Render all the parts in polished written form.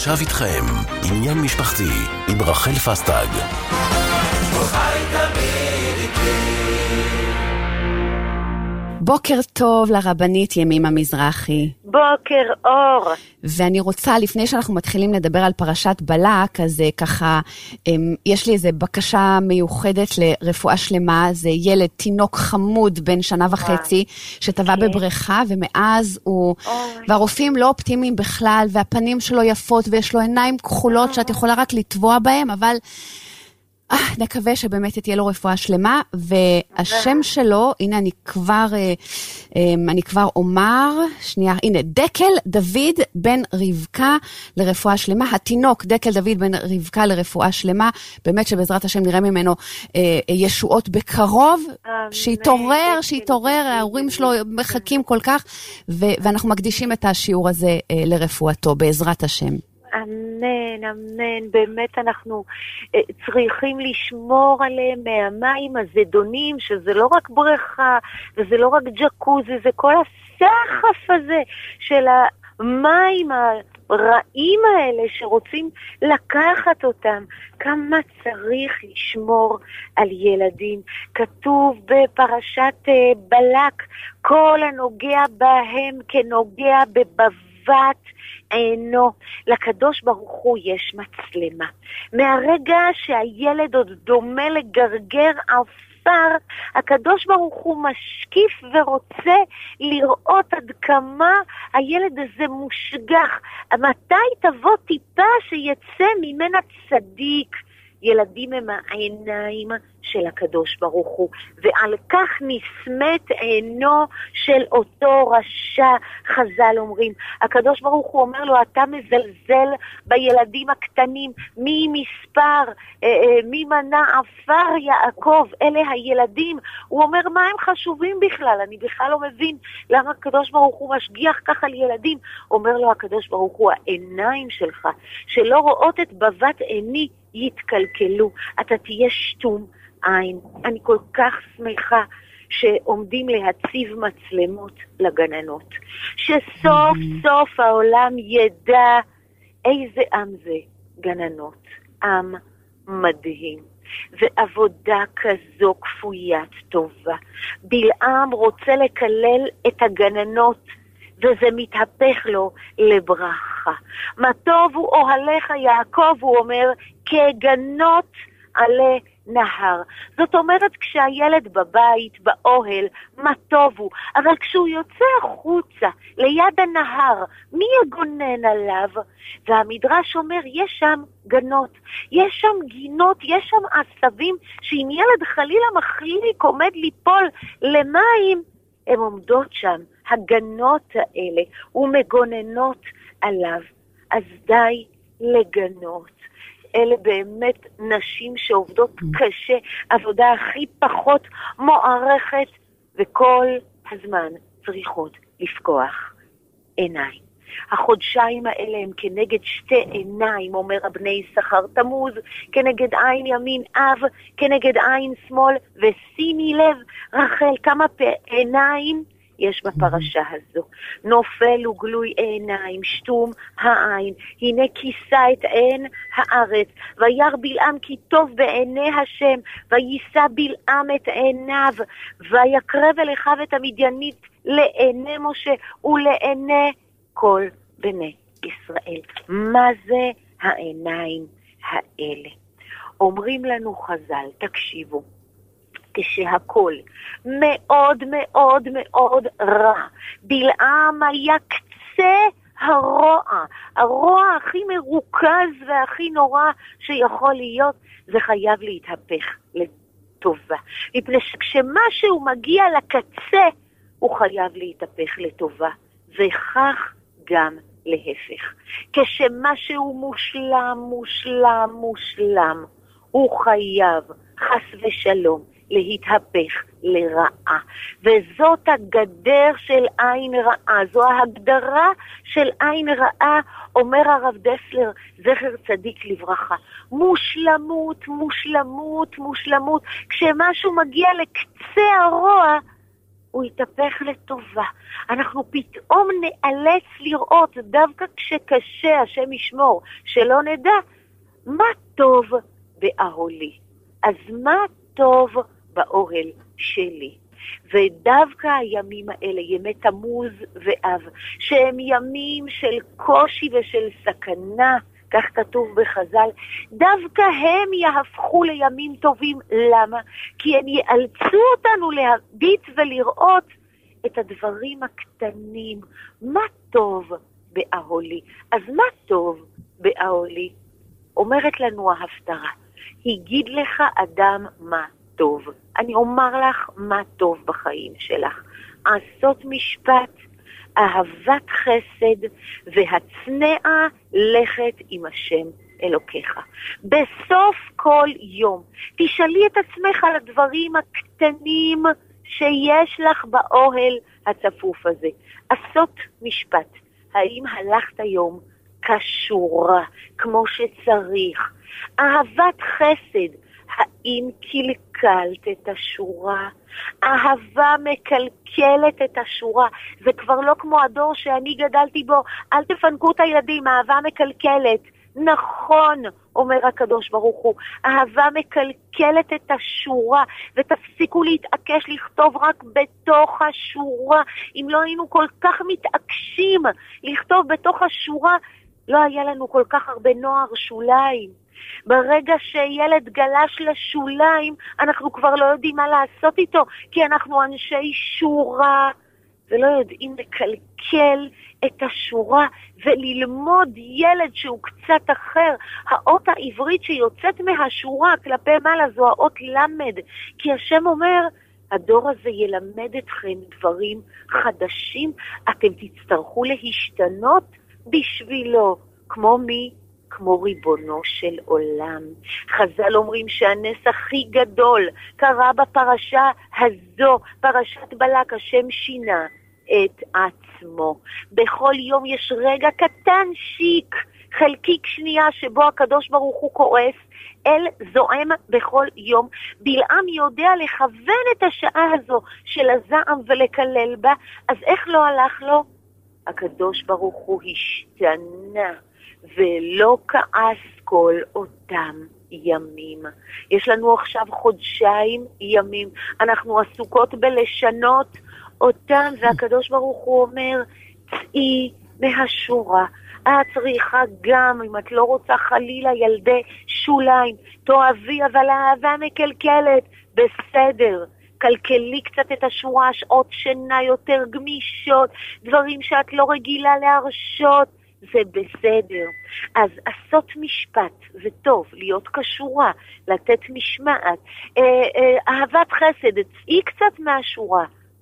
ועכשיו איתכם, עניין משפחתי עם רחל פסטג. בוקר טוב לרבנית ימימה מזרחי. בוקר אור. ואני רוצה, לפני שאנחנו מתחילים לדבר על פרשת בלק, אז ככה, יש לי איזו בקשה מיוחדת לרפואה שלמה. זה ילד, תינוק חמוד בן 1.5 שנה, שטבע בבריכה, ומאז הוא, והרופאים לא אופטימיים בכלל, והפנים שלו יפות, ויש לו עיניים כחולות שאת יכולה רק לטבוע בהם, אבל נקווה שבאמת תהיה לו רפואה שלמה, והשם שלו, הנה אני כבר אומר, שנייה, הנה, דקל דוד בן רבקה לרפואה שלמה, התינוק דקל דוד בן רבקה לרפואה שלמה, באמת שבעזרת השם נראה ממנו ישועות בקרוב, שיתעורר, ההורים שלו מחכים כל כך, ואנחנו מקדישים את השיעור הזה לרפואתו, בעזרת השם. אמן, אמן, באמת אנחנו צריכים לשמור עליהם מהמים הזדונים, שזה לא רק בריכה, וזה לא רק ג'קוזי, זה כל הסחף הזה של המים הרעים האלה שרוצים לקחת אותם. כמה צריך לשמור על ילדים. כתוב בפרשת בלק, כל הנוגע בהם כנוגע בבבת עינו. לקדוש ברוך הוא יש מצלמה. מהרגע שהילד עוד דומה לגרגר עפר, הקדוש ברוך הוא משקיף ורוצה לראות עד כמה הילד הזה מושגח. מתי תבוא טיפה שיצא ממנה צדיק? ילדים הם העיניים של הקדוש ברוך הוא, ועל כך נסמת עינו של אותו רשע. חז"ל אומרים, הקדוש ברוך הוא אומר לו, אתה מזלזל בילדים הקטנים, מי מנה עפר יעקב, אלה הילדים. הוא אומר, מה הם חשובים בכלל? אני בכלל לא מבין למה הקדוש ברוך הוא משגיח ככה על ילדים. אומר לו הקדוש ברוך הוא, העיניים שלך שלא רואות את בבת עיני יתקלקלו, אתה תהיה שטום עין. אני כל כך שמחה שעומדים להציב מצלמות לגננות, שסוף סוף העולם ידע איזה עם זה גננות, עם מדהים, ועבודה כזו כפוית טובה. בלעם רוצה לקלל את הגננות, וזה מתהפך לו לברכה. מה טוב הוא אוהליך יעקב, הוא אומר, כגנות עלי נהר. זאת אומרת, כשהילד בבית, באוהל, מה טוב הוא. אבל כשהוא יוצא החוצה, ליד הנהר, מי יגונן עליו? והמדרש אומר, יש שם גנות, יש שם גינות, יש שם עשבים, שאם ילד חלילה מחליק עומד ליפול למים, הן עומדות שם, הגנות האלה, ומגוננות עליו. אז די לגנות. אלה באמת נשים שעובדות קשה, עבודה הכי פחות מוערכת, וכל הזמן צריכות לפקוח עיניים. החודשיים האלה הם כנגד שתי עיניים, אומר הבני שכר תמוז, כנגד עין ימין אב, כנגד עין שמאל, ושימי לב רחל, כמה עיניים יש בפרשה הזו. נופל וגלוי עיניים, שתום העין, הנה כיסה את עין הארץ, ויר בלעם כי טוב בעיני השם, ויישא בלעם את עיניו, ויקרב אל אחיו את המדיינית לעיני משה ולעיני כל בני ישראל. מה זה העיניים האלה? אומרים לנו חז"ל, תקשיבו, כשהכל מאוד מאוד מאוד רע, בלעם היה קצה הרוע הכי מרוכז והכי נורא שיכול להיות, זה חייב להתהפך לטובה. מפני שכשמשהו מגיע לקצה, הוא חייב להתהפך לטובה. וכך גם להפך. כשמשהו מושלם, הוא חייב, חס ושלום, להתהפך לרעה. וזאת הגדר של עין רעה, זו ההגדרה של עין רעה, אומר הרב דסלר, זכר צדיק לברכה. מושלמות. כשמשהו מגיע לקצה הרוע, הוא יתהפך לטובה. אנחנו פתאום נאלץ לראות, דווקא כשקשה, השם ישמור, שלא נדע, מה טוב באהלי. אז מה טוב באוהל שלי? ודווקא הימים האלה, ימי תמוז ואב, שהם ימים של קושי ושל סכנה, כך כתוב בחז"ל, דווקא הם יהפכו לימים טובים. למה? כי הם יאלצו אותנו להביט ולראות את הדברים הקטנים. מה טוב באהלי? אז מה טוב באהלי? אומרת לנו ההפטרה, הגיד לך אדם מה טוב. אני אומר לך מה טוב בחיים שלך. עשות משפט, אהבת חסד והצנעה לכת עם השם אלוקיך. בסוף כל יום תשאלי את עצמך על הדברים הקטנים שיש לך באוהל הצפוף הזה. עשות משפט. האם הלכת היום כשורה כמו שצריך? אהבת חסד, האם קלקלת את השורה? אהבה מקלקלת את השורה. זה כבר לא כמו הדור שאני גדלתי בו, אל תפנקו את הילדים, אהבה מקלקלת. נכון, אומר הקדוש ברוך הוא, אהבה מקלקלת את השורה, ותפסיקו להתעקש לכתוב רק בתוך השורה. אם לא היינו כל כך מתעקשים לכתוב בתוך השורה, לא היה לנו כל כך הרבה נוער שוליים. ברגע שילד גלש לשוליים, אנחנו כבר לא יודעים מה לעשות איתו, כי אנחנו אנשי שורה, ולא יודעים לקלקל את השורה, וללמוד ילד שהוא קצת אחר. האות העברית שיוצאת מהשורה כלפי מעלה זו האות למד, כי השם אומר, הדור הזה ילמד אתכם דברים חדשים, אתם תצטרכו להשתנות בשבילו. כמו מי? כמו ריבונו של עולם. חז"ל אומרים שהנס הכי גדול קרה בפרשה הזו, פרשת בלק. השם שינה את עצמו. בכל יום יש רגע קטן שיק, חלקיק שנייה, שבו הקדוש ברוך הוא כועס, אל זועם בכל יום. בלעם יודע לכוון את השעה הזו של הזעם ולקלל בה, אז איך לא הלך לו? הקדוש ברוך הוא השתנה ולא כעס כל אותם ימים. יש לנו עכשיו חודשיים ימים, אנחנו עסוקות בלשנות אותם, והקדוש ברוך הוא אומר, צאי מהשורה. את צריכה גם, אם את לא רוצה חלילה ילדי שוליים, תאהבי, אבל האהבה מקלקלת, בסדר. קלקלי קצת את השורה, שעות שינה יותר גמישות, דברים שאת לא רגילה להרשות, זה בסדר. אז עשות משפט, זה טוב, להיות קשורה, לתת משמעת, אהבת חסד, צאי קצת מהשורה,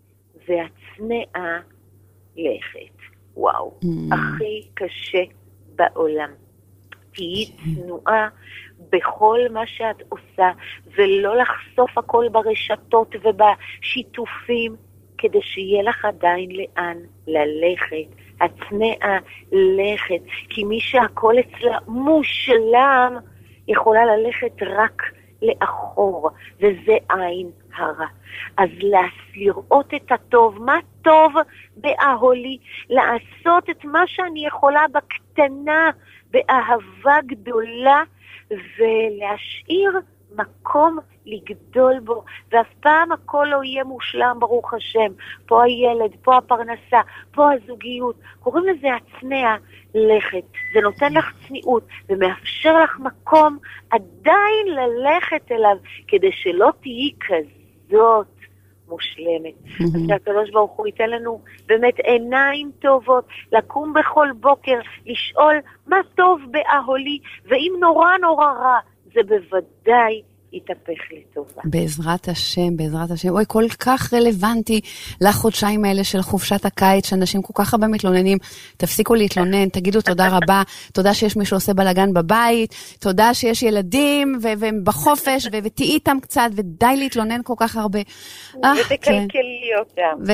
והצנעה לכת. וואו, הכי קשה בעולם. תהיי צנועה בכל מה שאת עושה, ולא לחשוף הכל ברשתות ובשיתופים, כדי שיהיה לך עדיין לאן ללכת. הצנעה לכת, כי מי שהכל אצלה מושלם, יכולה ללכת רק לאחור, וזה עין הרע. אז לראות את הטוב, מה טוב באהלי, לעשות את מה שאני יכולה בקטנה, באהבה גדולה, ולהשאיר מקום לגדול בו, ואף פעם הכל לא יהיה מושלם, ברוך השם. פה הילד, פה הפרנסה, פה הזוגיות, קוראים לזה הצנעה לכת. זה נותן לך צניעות ומאפשר לך מקום עדיין ללכת אליו, כדי שלא תהיי כזאת מושלמת. אז שהקדוש ברוך הוא ייתן לנו באמת עיניים טובות, לקום בכל בוקר, לשאול מה טוב באהלי, ואם נורא נורא רע, זה בוודאי יתהפך לטובה. בעזרת השם, בעזרת השם. אוי, כל כך רלוונטי לחודשיים האלה של חופשת הקיץ, שאנשים כל כך הרבה מתלוננים. תפסיקו להתלונן, תגידו תודה רבה, תודה שיש מי שעושה בלגן בבית, תודה שיש ילדים והם בחופש, ותהי איתם קצת, ודי להתלונן כל כך הרבה. ותקלקלי אותם.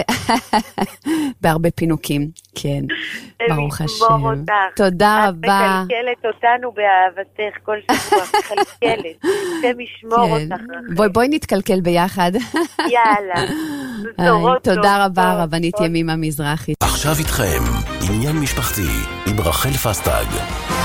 בהרבה פינוקים, כן. ברוך השם. תודה רבה. את מקלקלת אותנו באהבתך כל שבוע, מקלקלת. זה משמור אותך. בואי נתקלקל ביחד. יאללה. תודה רבה, רבנית ימימה מזרחי. עכשיו איתכם, עניין משפחתי, עם רחל פסטג.